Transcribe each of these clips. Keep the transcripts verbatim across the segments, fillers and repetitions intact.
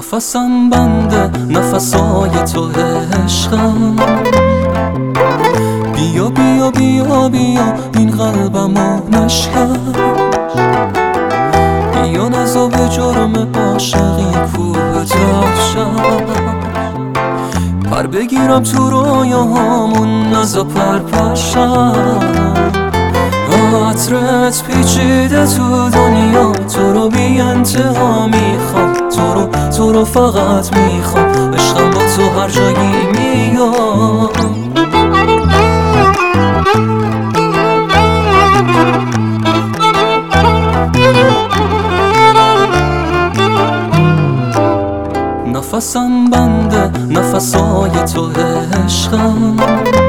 نفسم بنده نفسای تو عشقم، بیا بیا بیا بیا این قلبمو نشکن، بیا نزا به جرم عاشقی کوه تاشم، پر بگیرم تو رویاهامون نزا پر پرشم، عطرت پیچیده تو دنیا، تو رو بی انتها میخوام، تو رو تو رو فقط میخوام، عشقم با تو هر جایی میام. نفسم بنده نفسای تو عشقم،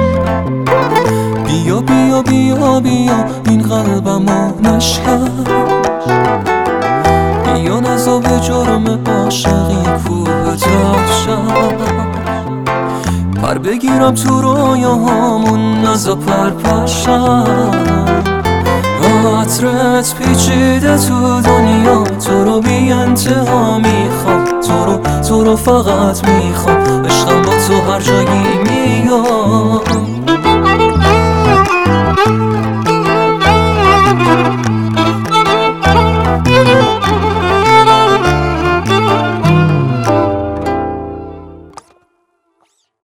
بیا بیا بیا بیا این قلبمو نشکن، بیا نزا به جرم عاشقی کوه تاشم، پر بگیرم تو رویاهامون نزا پر پرشم، عطرت پیچیده تو دنیا، تو رو بی انتها میخوام، تو رو تو رو فقط میخوام، عشقم با تو هر جایی میام.